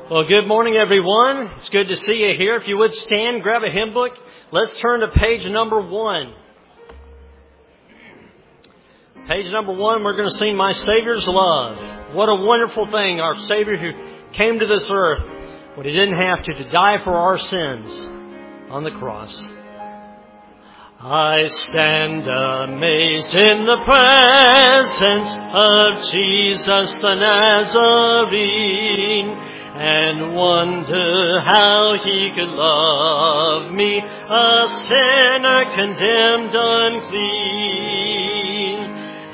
Well, good morning, everyone. It's good to see you here. If you would stand, grab a hymn book. Let's turn to page number 1. Page number 1, we're going to sing My Savior's Love. What a wonderful thing, our Savior who came to this earth when He didn't have to die for our sins on the cross. I stand amazed in the presence of Jesus the Nazarene, and wonder how He could love me, a sinner condemned unclean.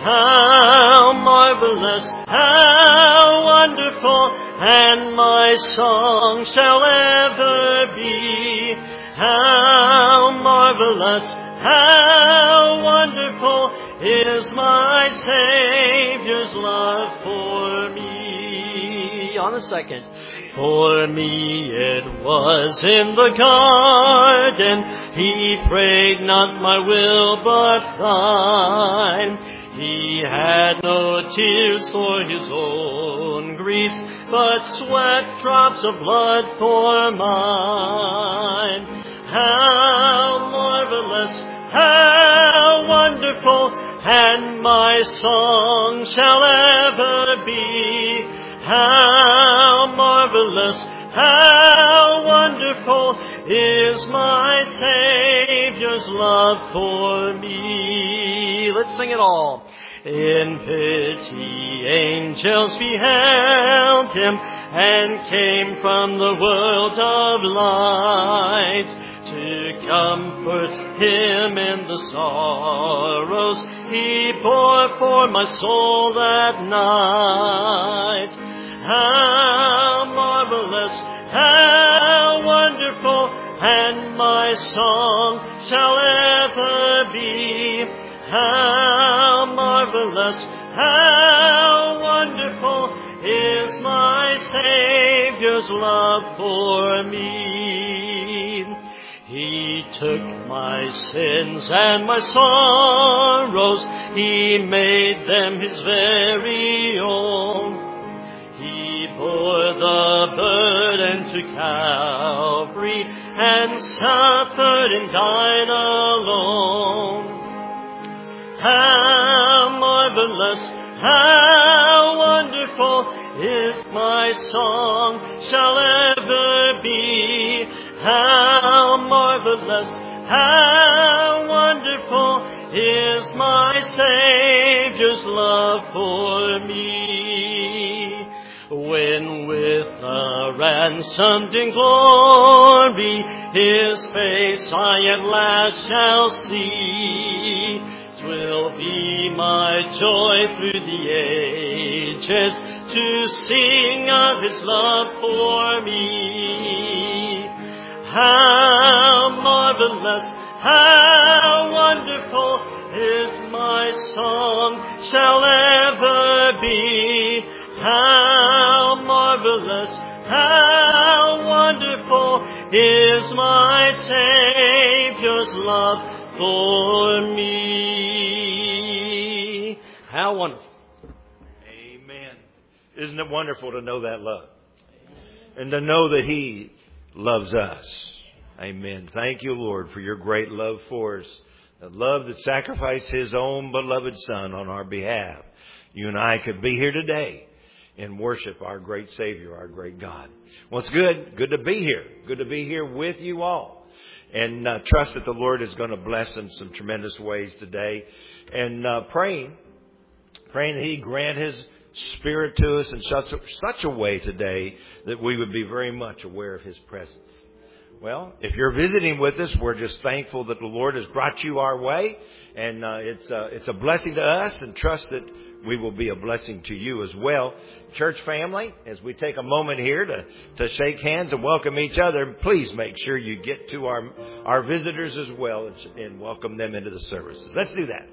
How marvelous, how wonderful, and my song shall ever be. How marvelous, how wonderful is my Savior's love for me. On the second. For me it was in the garden, He prayed not my will but thine. He had no tears for His own griefs, but sweat drops of blood for mine. How marvelous, how wonderful, and my song shall ever be. How marvelous, how wonderful is my Savior's love for me. Let's sing it all. In pity angels beheld Him, and came from the world of light to comfort Him in the sorrows He bore for my soul that night. How marvelous, how wonderful, and my song shall ever be. How marvelous, how wonderful is my Savior's love for me. He took my sins and my sorrows, He made them His very own. He bore the burden to Calvary and suffered and died alone. How marvelous, how wonderful, if my song shall ever be. How marvelous, how wonderful is my Savior's love for me. When with a ransomed in glory His face I at last shall see, 'twill be my joy through the ages to sing of His love for me. How marvelous, how wonderful, if my song shall ever be. How marvelous, how wonderful is my Savior's love for me. How wonderful. Amen. Isn't it wonderful to know that love? And to know that He loves us. Amen. Thank you, Lord, for your great love for us. The love that sacrificed His own beloved Son on our behalf. You and I could be here today and worship our great Savior, our great God. Well, it's good. Good to be here. Good to be here with you all. And trust that the Lord is going to bless in some tremendous ways today. And praying that He grant His Spirit to us in such a way today that we would be very much aware of His presence. Well, if you're visiting with us, we're just thankful that the Lord has brought you our way. And it's a blessing to us, and trust that we will be a blessing to you as well. Church family, as we take a moment here to shake hands and welcome each other, please make sure you get to our visitors as well and welcome them into the services. Let's do that.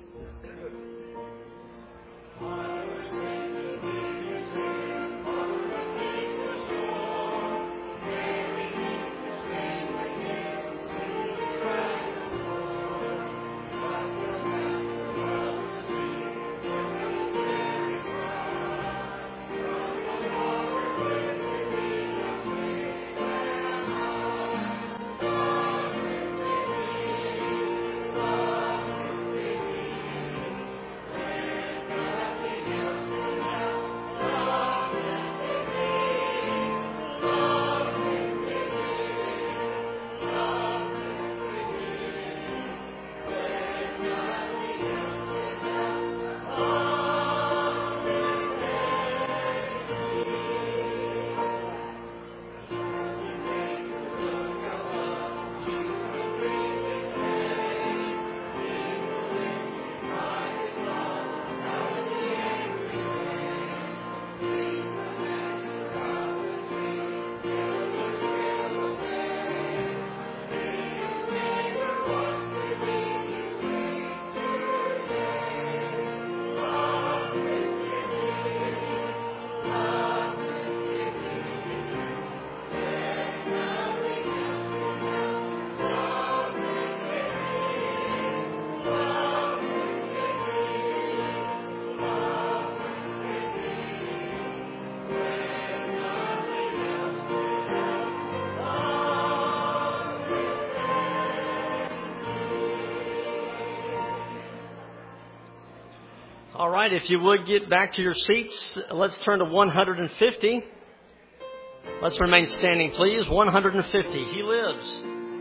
All right, if you would get back to your seats, let's turn to 150. Let's remain standing, please. 150. He lives.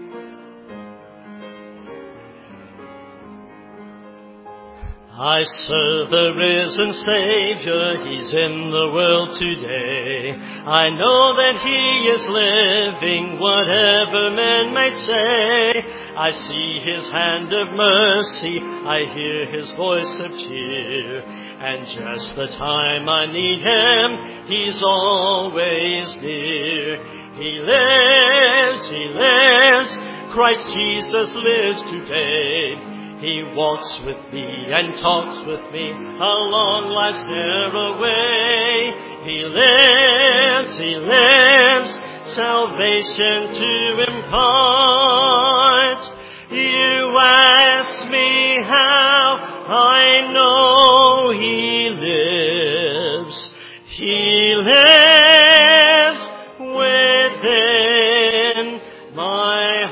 I serve the risen Savior, He's in the world today. I know that He is living, whatever men may say. I see His hand of mercy, I hear His voice of cheer. And just the time I need Him, He's always near. He lives, Christ Jesus lives today. He walks with me and talks with me along life's narrow way. He lives, salvation to impart. You ask me how I know He lives. He lives within my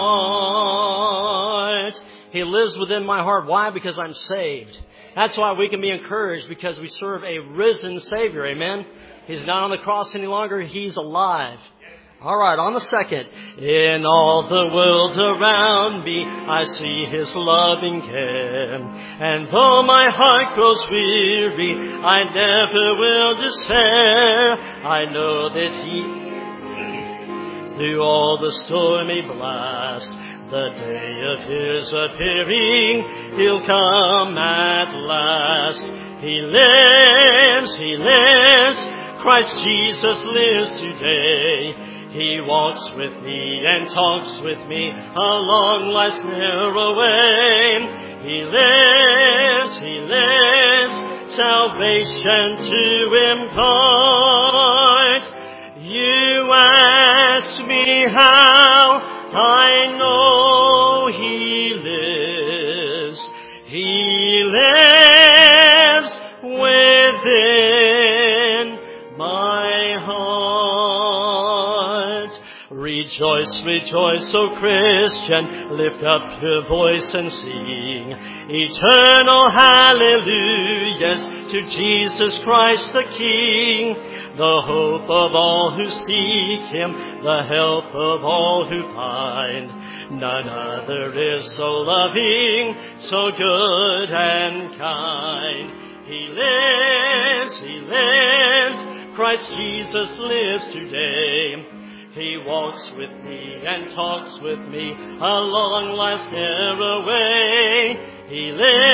heart. He lives within my heart. Why? Because I'm saved. That's why we can be encouraged, because we serve a risen Savior. Amen? He's not on the cross any longer. He's alive. All right, on the second. In all the world around me, I see His loving care. And though my heart grows weary, I never will despair. I know that He, through all the stormy blast, the day of His appearing, He'll come at last. He lives, Christ Jesus lives today. He walks with me and talks with me along life's narrow way. He lives, salvation to impart. You ask me how I know He lives. He lives within my heart. Rejoice, rejoice, O Christian, lift up your voice and sing eternal hallelujahs to Jesus Christ the King, the hope of all who seek Him, the help of all who find. None other is so loving, so good and kind. He lives, Christ Jesus lives today. He walks with me and talks with me along life's narrow way. He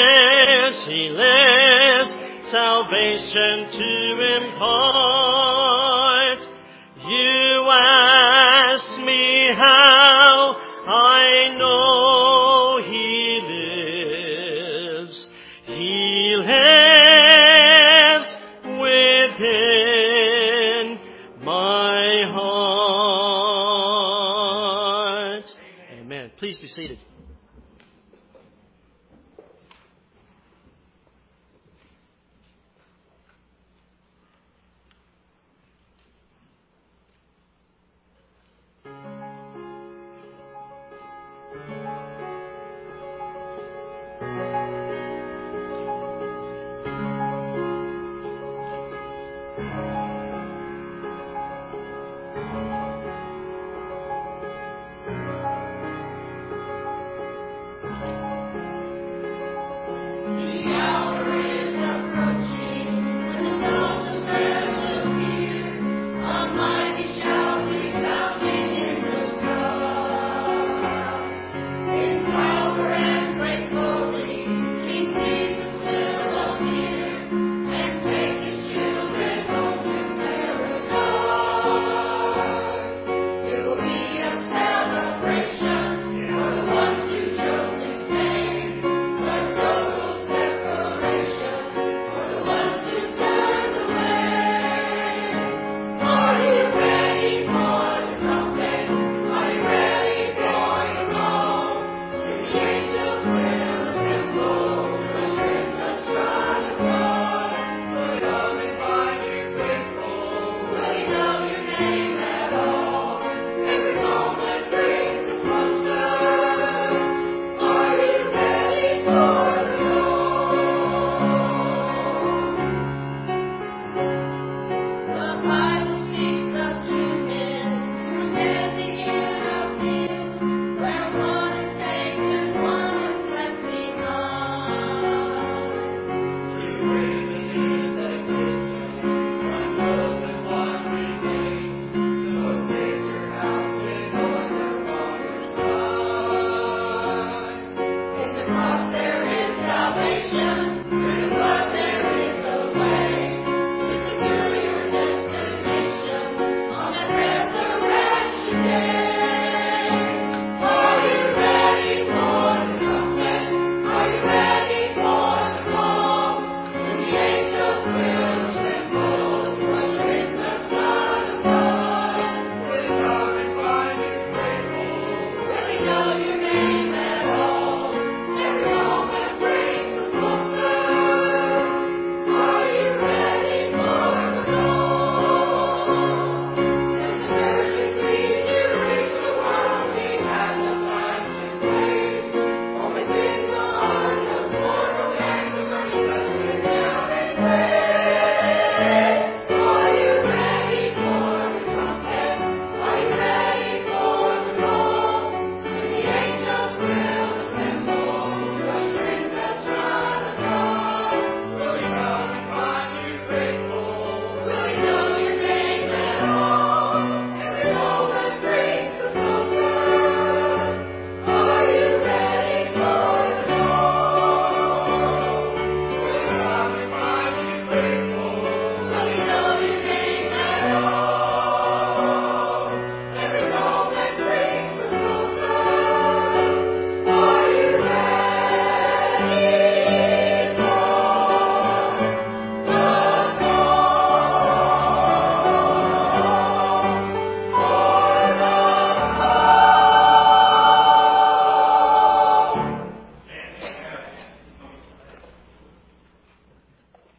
lives, salvation to impart. You ask me how I know He lives. He lives within my heart. Amen. Please be seated.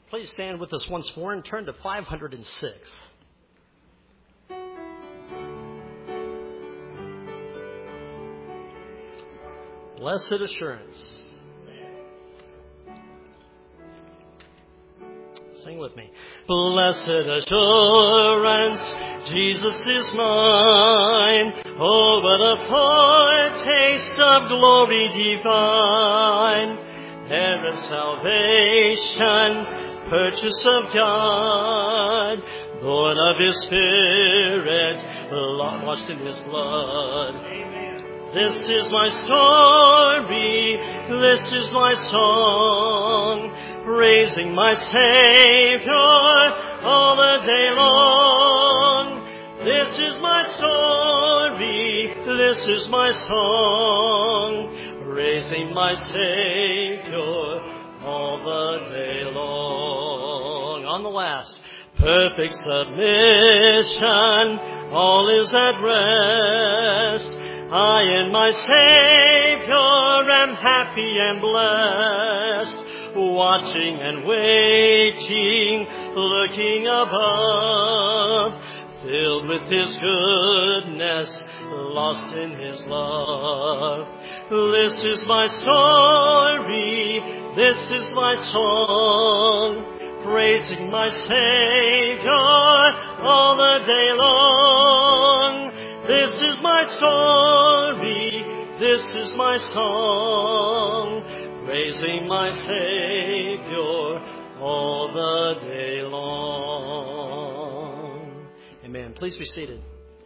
Please stand with us once more and turn to 506. Blessed assurance. Sing with me. Blessed assurance, Jesus is mine. Oh, what a foretaste of glory divine. Heir of salvation, purchase of God, born of His Spirit, washed in His blood. This is my story, this is my song, praising my Savior all the day long. This is my story, this is my song, praising my Savior all the day long. On the last, perfect submission, all is at rest. I in my Savior am happy and blessed, watching and waiting, looking above, filled with His goodness, lost in His love. This is my story, this is my song, praising my Savior all the day long. This is my story, this is my song, praising my Savior all the day long. Amen. Please be seated.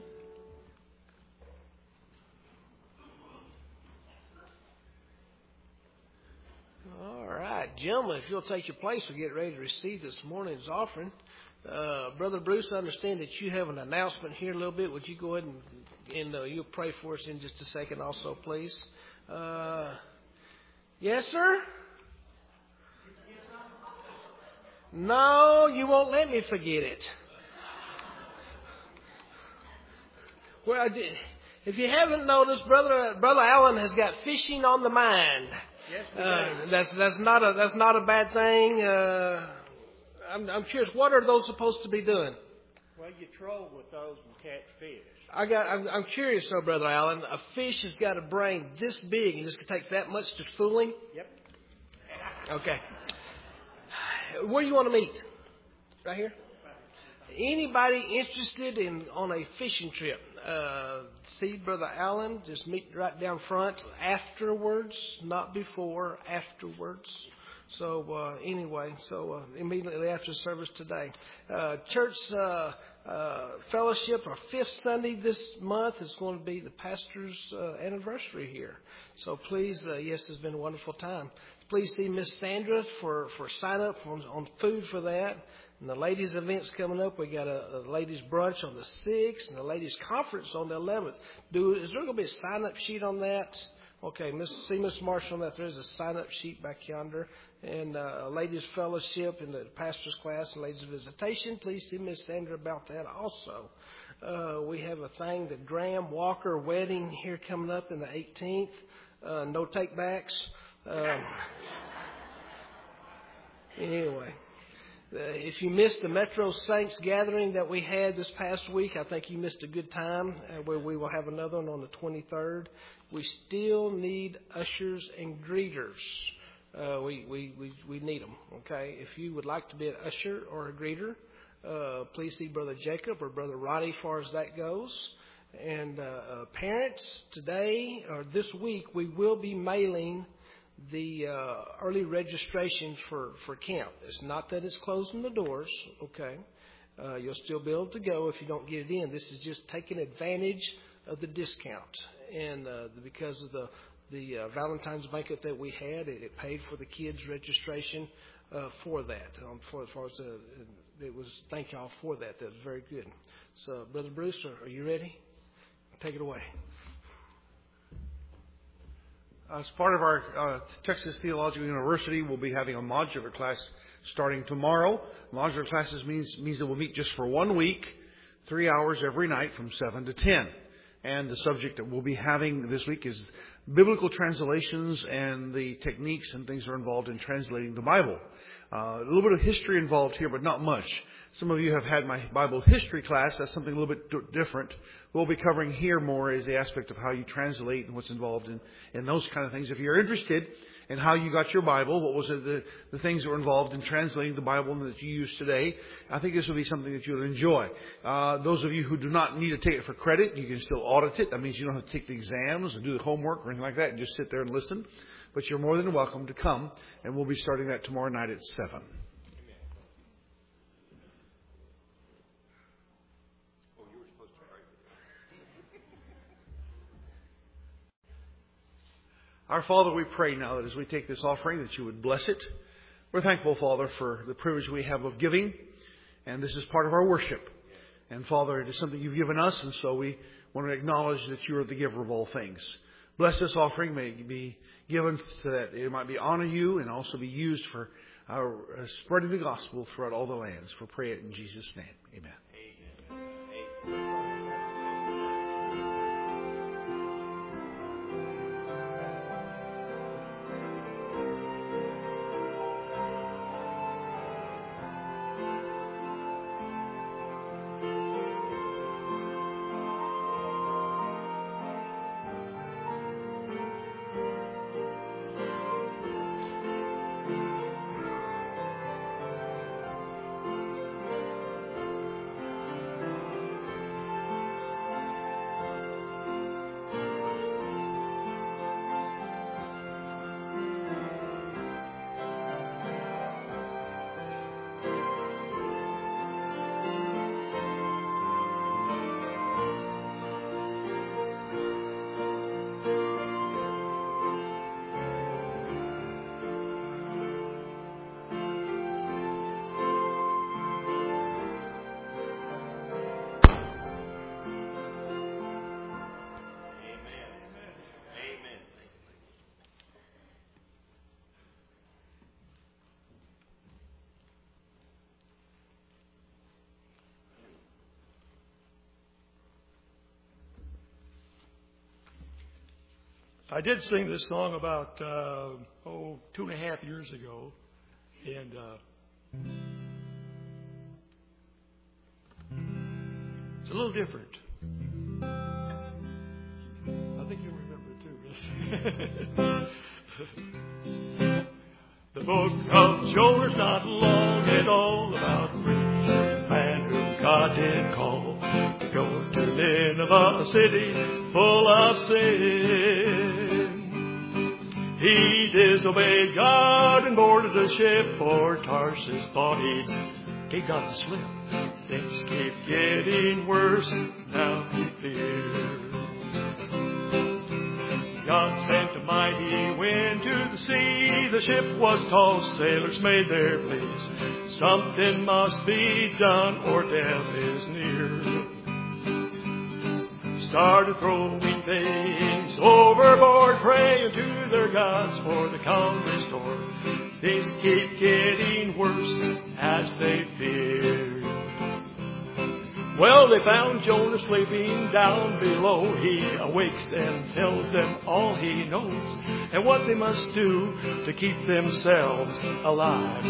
All right, gentlemen, if you'll take your place, we'll get ready to receive this morning's offering. Brother Bruce, I understand that you have an announcement here a little bit. Would you go ahead and you'll pray for us in just a second also, please? Yes, sir? No, you won't let me forget it. Well, if you haven't noticed, Brother Allen has got fishing on the mind. Yes, that's not a bad thing. I'm curious, what are those supposed to be doing? Well, you troll with those and catch fish. I'm curious, though, Brother Allen. A fish has got a brain this big, and just takes that much to fool him? Yep. Okay. Where do you want to meet? Right here? Anybody interested on a fishing trip? See Brother Allen. Just meet right down front afterwards, not before, afterwards. So anyway, immediately after service today. Church fellowship, our 5th Sunday this month is going to be the pastor's anniversary here. So please, yes, it's been a wonderful time. Please see Miss Sandra for sign up on food for that. And the ladies' events coming up. We got a ladies' brunch on the 6th and a ladies' conference on the 11th. Is there going to be a sign up sheet on that? Okay, see Miss Marshall on that. There's a sign up sheet back yonder. And a ladies' fellowship in the pastor's class and ladies' visitation. Please see Miss Sandra about that also. We have a thing, the Graham Walker wedding here coming up in the 18th. No take backs. Anyway. If you missed the Metro Saints gathering that we had this past week, I think you missed a good time. Where we will have another one on the 23rd. We still need ushers and greeters. We need them. Okay, if you would like to be an usher or a greeter, please see Brother Jacob or Brother Roddy as far as that goes. And parents, today or this week we will be mailing the early registration for camp. It's not that it's closing the doors, okay? You'll still be able to go if you don't get it in. This is just taking advantage of the discount. And because of the Valentine's banquet that we had, it paid for the kids' registration for that. Thank y'all for that. That was very good. So, Brother Bruce, are you ready? Take it away. As part of our Texas Theological University, we'll be having a modular class starting tomorrow. Modular classes means that we'll meet just for 1 week, 3 hours every night from 7 to 10. And the subject that we'll be having this week is biblical translations and the techniques and things that are involved in translating the Bible. A little bit of history involved here, but not much. Some of you have had my Bible history class. That's something a little bit different. We'll be covering here more is the aspect of how you translate and what's involved in those kind of things. If you're interested in how you got your Bible, what was the things that were involved in translating the Bible that you use today, I think this will be something that you'll enjoy. Those of you who do not need to take it for credit, you can still audit it. That means you don't have to take the exams and do the homework or anything like that and just sit there and listen. But you're more than welcome to come, and we'll be starting that tomorrow night at 7. Our Father, we pray now that as we take this offering that you would bless it. We're thankful, Father, for the privilege we have of giving, and this is part of our worship. And Father, it is something you've given us, and so we want to acknowledge that you are the giver of all things. Bless this offering. May it be given so that it might be honor you and also be used for our spreading the gospel throughout all the lands. We pray it in Jesus' name. Amen. I did sing this song about 2.5 years ago, and it's a little different. I think you'll remember it too. The book of Jonah's not long at all about a rich man whom God did call to go to Nineveh, a city full of sin. He disobeyed God and boarded a ship for Tarshish. Thought he'd get God to slip. Things keep getting worse. Now he fears. God sent a mighty wind to the sea. The ship was tossed. Sailors made their pleas. Something must be done or death is near. Started throwing things overboard, praying to their gods for the calm restored. Things keep getting worse as they feared. Well, they found Jonah sleeping down below. He awakes and tells them all he knows and what they must do to keep themselves alive.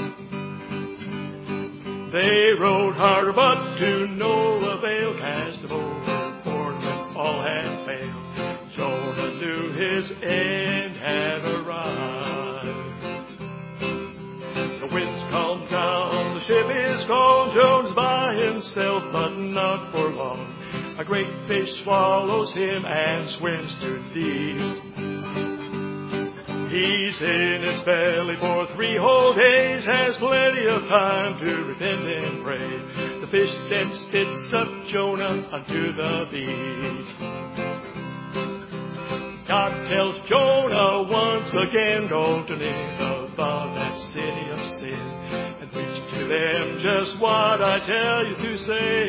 They rowed harder, but to no avail. Cast them overboard when all had failed. Jonah knew his end had arrived. The winds calmed down, the ship is gone. Jonah's by himself, but not for long. A great fish swallows him and swims too deep. He's in its belly for 3 whole days, has plenty of time to repent and pray. The fish then spits up Jonah unto the beach. God tells Jonah once again, go to Nineveh, that city of sin, and preach to them just what I tell you to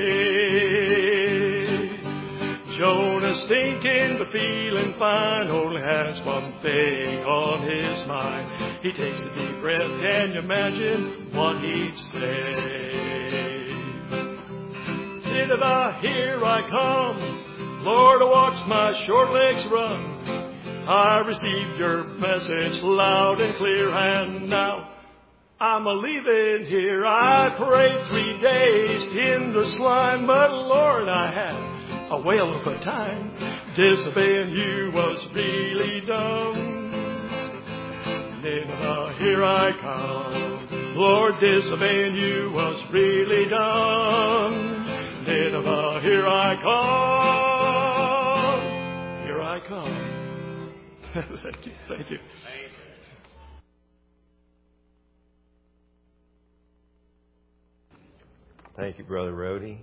say. Jonah's thinking but feeling fine, only has one thing on his mind. He takes a deep breath, can you imagine what he'd say? Nineveh, here I come, Lord, watch my short legs run. I received your message loud and clear, and now I'm a-leaving here. I prayed 3 days in the slime, but Lord, I had a whale of a time. Disobeying you was really dumb. Nineveh, here I come. Lord, disobeying you was really dumb. Nineveh, here I come. Here I come. Thank you. Thank you. Thank you, Brother Rhodey.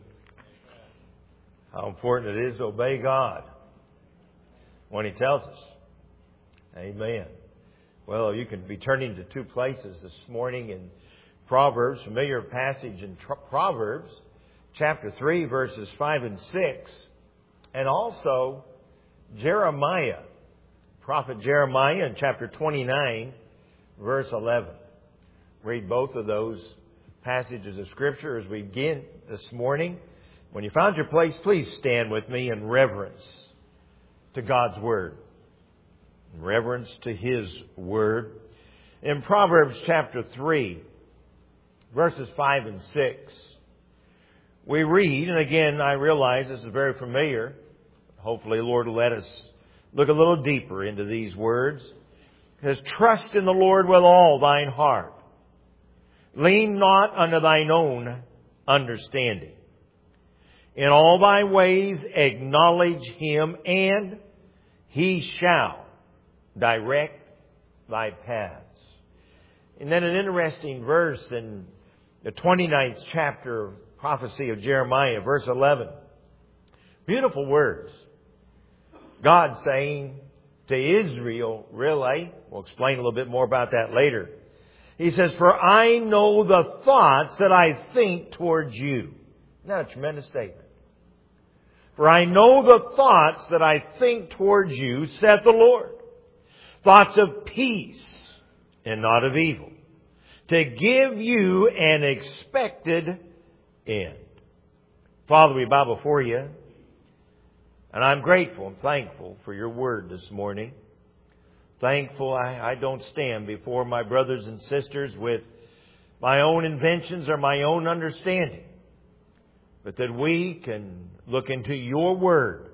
How important it is to obey God when He tells us. Amen. Well, you can be turning to two places this morning in Proverbs, familiar passage in Proverbs, chapter 3, verses 5 and 6, and also Jeremiah, prophet Jeremiah in chapter 29, verse 11. Read both of those passages of Scripture as we begin this morning. When you found your place, please stand with me in reverence to God's Word. In reverence to His Word. In Proverbs chapter 3, verses 5 and 6, we read, and again, I realize this is very familiar. Hopefully, the Lord will let us look a little deeper into these words. It says, trust in the Lord with all thine heart. Lean not unto thine own understanding. In all thy ways acknowledge Him, and He shall direct thy paths. And then an interesting verse in the 29th chapter of prophecy of Jeremiah, verse 11. Beautiful words. God saying to Israel, really, we'll explain a little bit more about that later. He says, for I know the thoughts that I think towards you. Isn't that a tremendous statement? For I know the thoughts that I think towards you, saith the Lord. Thoughts of peace and not of evil. To give you an expected end. Father, we bow before you. And I'm grateful and thankful for your word this morning. Thankful I don't stand before my brothers and sisters with my own inventions or my own understanding, but that we can look into your word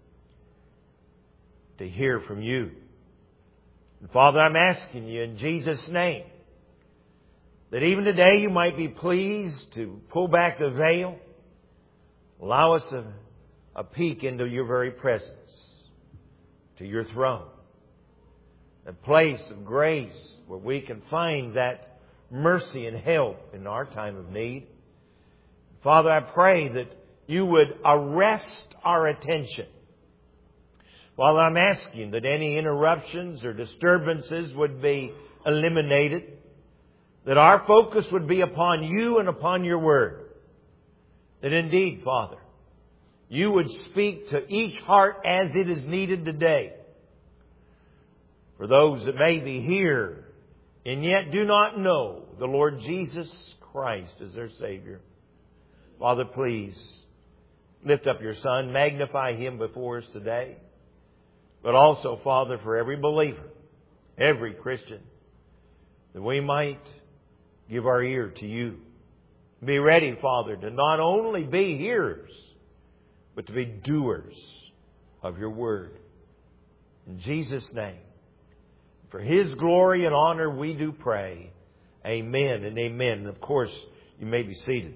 to hear from you. And Father, I'm asking you in Jesus' name that even today you might be pleased to pull back the veil, allow us a peek into your very presence, to your throne. A place of grace where we can find that mercy and help in our time of need. Father, I pray that you would arrest our attention. Father, I'm asking that any interruptions or disturbances would be eliminated. That our focus would be upon you and upon your word. That indeed, Father, you would speak to each heart as it is needed today. For those that may be here and yet do not know the Lord Jesus Christ as their Savior. Father, please lift up your Son, magnify Him before us today. But also, Father, for every believer, every Christian, that we might give our ear to you. Be ready, Father, to not only be hearers, but to be doers of your word. In Jesus' name. For His glory and honor we do pray. Amen and amen. And of course, you may be seated.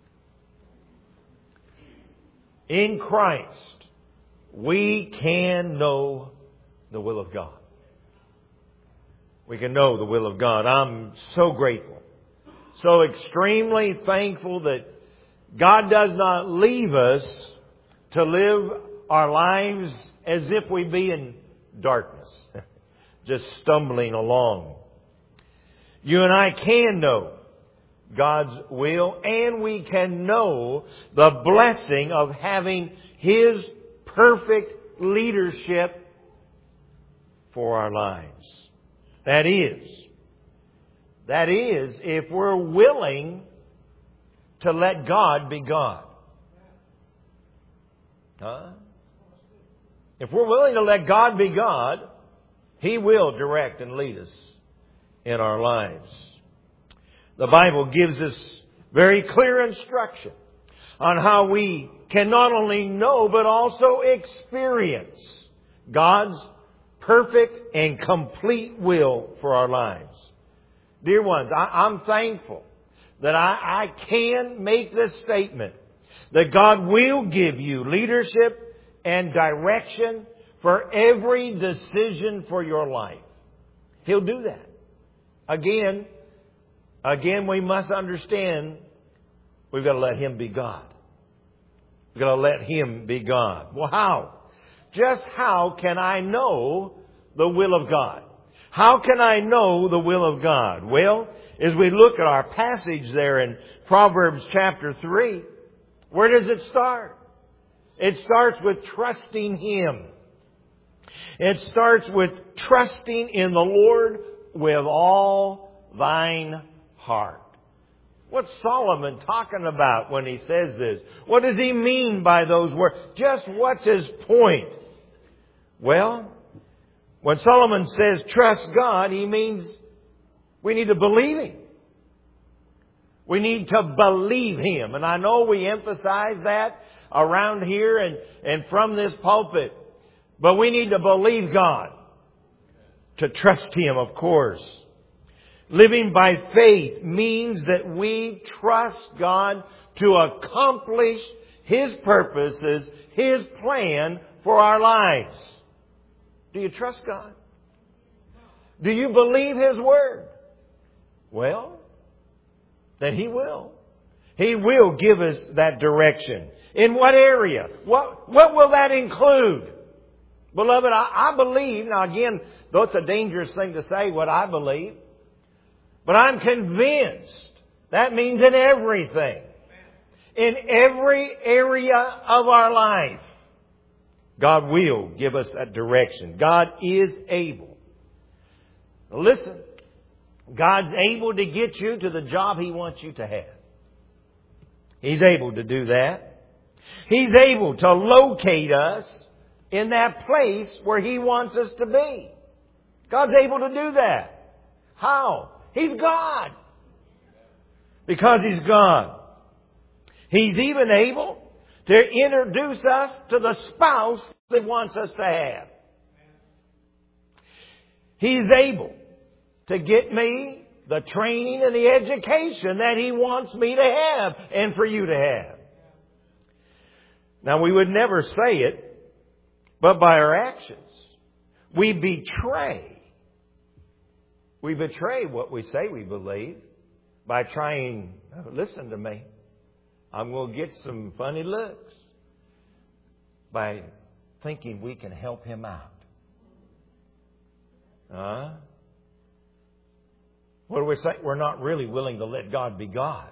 In Christ, we can know the will of God. We can know the will of God. I'm so grateful, so extremely thankful that God does not leave us to live our lives as if we be in darkness. Just stumbling along. You and I can know God's will, and we can know the blessing of having His perfect leadership for our lives. That is, if we're willing to let God be God. If we're willing to let God be God, He will direct and lead us in our lives. The Bible gives us very clear instruction on how we can not only know but also experience God's perfect and complete will for our lives. Dear ones, I'm thankful that I can make this statement that God will give you leadership and direction for every decision for your life. He'll do that. Again, we must understand we've got to let Him be God. We've got to let Him be God. Well, how? Just how can I know the will of God? How can I know the will of God? Well, as we look at our passage there in Proverbs chapter 3, where does it start? It starts with trusting Him. It starts with trusting in the Lord with all thine heart. What's Solomon talking about when he says this? What does he mean by those words? Just what's his point? Well, when Solomon says trust God, he means we need to believe Him. We need to believe Him. And I know we emphasize that around here and from this pulpit. But we need to believe God. To trust Him, of course. Living by faith means that we trust God to accomplish His purposes, His plan for our lives. Do you trust God? Do you believe His Word? Well, then He will. He will give us that direction. In what area? What will that include? Beloved, I believe, now again, though it's a dangerous thing to say what I believe, but I'm convinced that means in everything. In every area of our life, God will give us that direction. God is able. Now listen, God's able to get you to the job He wants you to have. He's able to do that. He's able to locate us in that place where He wants us to be. God's able to do that. How? He's God. Because He's God. He's even able to introduce us to the spouse that He wants us to have. He's able to get me the training and the education that He wants me to have and for you to have. Now, we would never say it, but by our actions, we betray what we say we believe by trying, listen to me, I'm going to get some funny looks by thinking we can help him out. What do we say? We're not really willing to let God be God.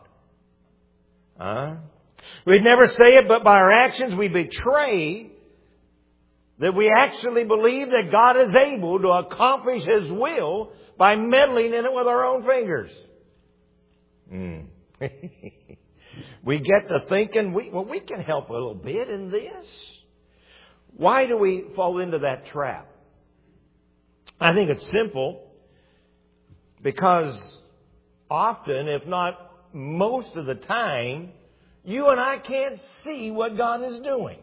We'd never say it, but by our actions we betray that we actually believe that God is able to accomplish His will by meddling in it with our own fingers. We get to thinking, we can help a little bit in this. Why do we fall into that trap? I think it's simple because often, if not most of the time, you and I can't see what God is doing.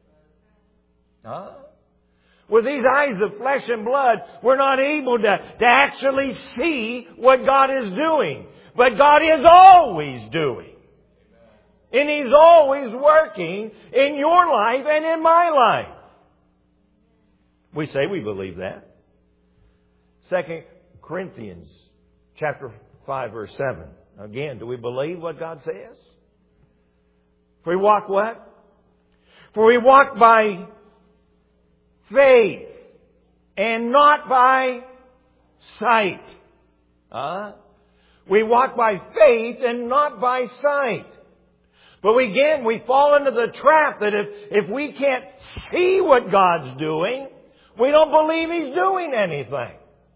With these eyes of flesh and blood, we're not able to actually see what God is doing. But God is always doing. And He's always working in your life and in my life. We say we believe that. 2 Corinthians chapter 5 verse 7. Again, do we believe what God says? For we walk what? For we walk by faith and not by sight. We walk by faith and not by sight. But again, we fall into the trap that if we can't see what God's doing, we don't believe He's doing anything.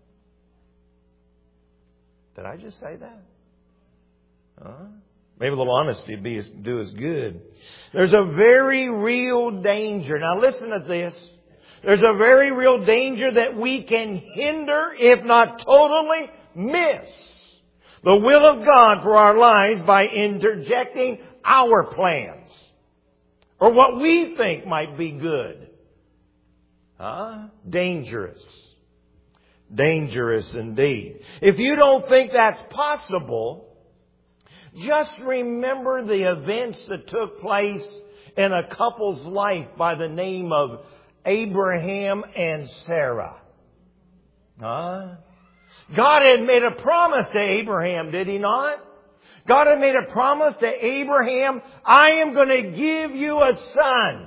Did I just say that? Maybe a little honesty would do us good. There's a very real danger. Now listen to this. There's a very real danger that we can hinder, if not totally miss, the will of God for our lives by interjecting our plans or what we think might be good. Dangerous. Dangerous indeed. If you don't think that's possible, just remember the events that took place in a couple's life by the name of Abraham and Sarah. God had made a promise to Abraham, did He not? God had made a promise to Abraham, I am going to give you a son.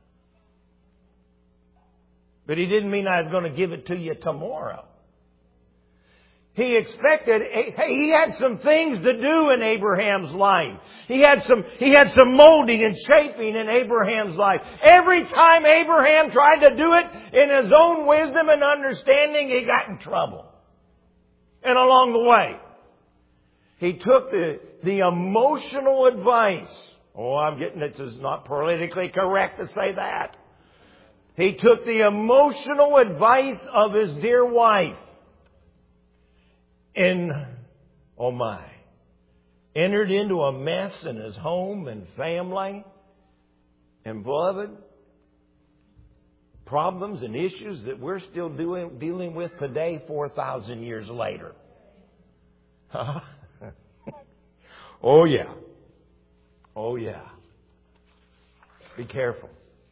But He didn't mean I was going to give it to you tomorrow. He expected, he had some things to do in Abraham's life. He had some molding and shaping in Abraham's life. Every time Abraham tried to do it in his own wisdom and understanding, he got in trouble. And along the way, he took the emotional advice. This is not politically correct to say that. He took the emotional advice of his dear wife. And, entered into a mess in his home and family. And beloved, problems and issues that we're still dealing with today, 4,000 years later. Oh yeah. Oh yeah. Be careful.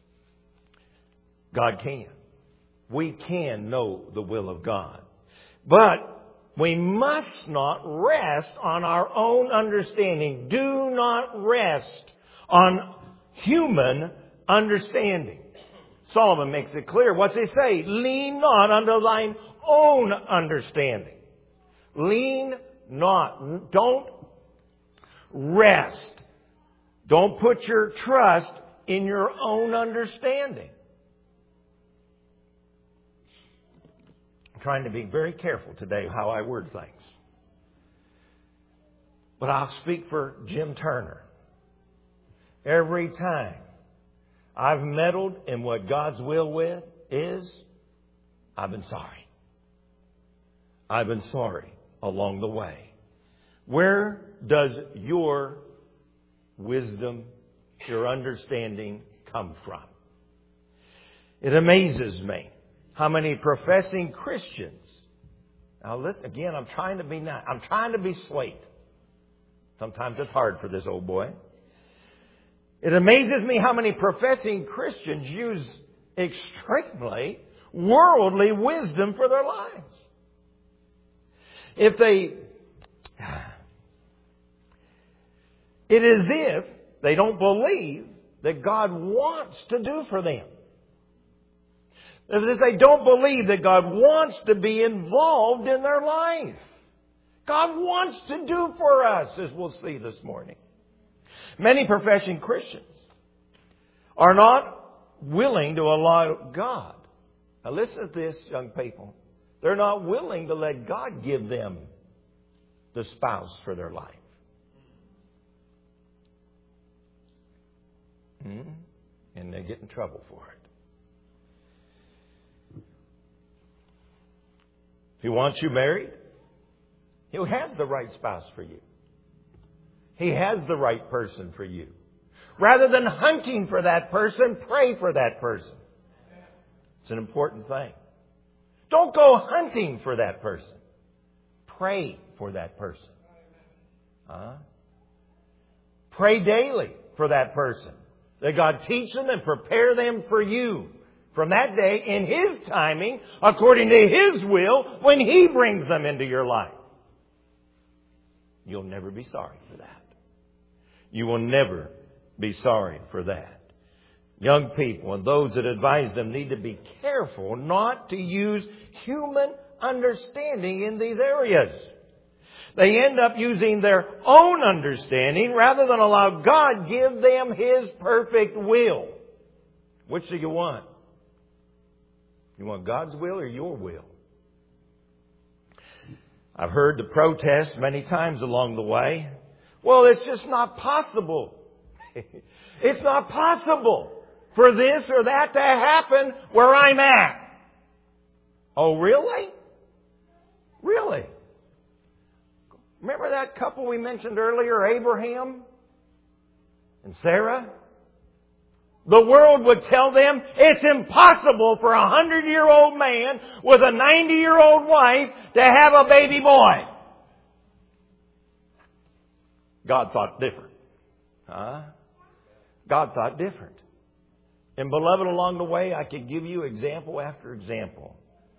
God can. We can know the will of God. But we must not rest on our own understanding. Do not rest on human understanding. Solomon makes it clear. What's he say? Lean not unto thine own understanding. Lean not. Don't rest. Don't put your trust in your own understanding. I'm trying to be very careful today how I word things. But I'll speak for Jim Turner. Every time I've meddled in what God's will is, I've been sorry. I've been sorry along the way. Where does your wisdom, your understanding come from? It amazes me how many professing Christians. Now listen, again, I'm trying to be nice. I'm trying to be sweet. Sometimes it's hard for this old boy. It amazes me how many professing Christians use extremely worldly wisdom for their lives. It is if they don't believe that God wants to do for them. If they don't believe that God wants to be involved in their life. God wants to do for us, as we'll see this morning. Many professing Christians are not willing to allow God. Now listen to this, young people. They're not willing to let God give them the spouse for their life. And they get in trouble for it. If He wants you married, He has the right spouse for you. He has the right person for you. Rather than hunting for that person, pray for that person. It's an important thing. Don't go hunting for that person. Pray for that person. Pray daily for that person. That God teach them and prepare them for you. From that day, in His timing, according to His will, when He brings them into your life. You'll never be sorry for that. You will never be sorry for that. Young people and those that advise them need to be careful not to use human understanding in these areas. They end up using their own understanding rather than allow God give them His perfect will. Which do you want? You want God's will or your will? I've heard the protest many times along the way. Well, it's just not possible. It's not possible for this or that to happen where I'm at. Oh, really? Really? Remember that couple we mentioned earlier, Abraham and Sarah? The world would tell them it's impossible for a 100-year-old man with a 90-year-old wife to have a baby boy. God thought different. God thought different. And beloved, along the way, I could give you example after example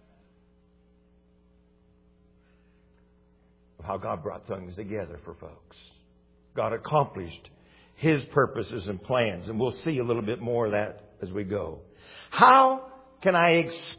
of how God brought things together for folks. God accomplished His purposes and plans. And we'll see a little bit more of that as we go. How can I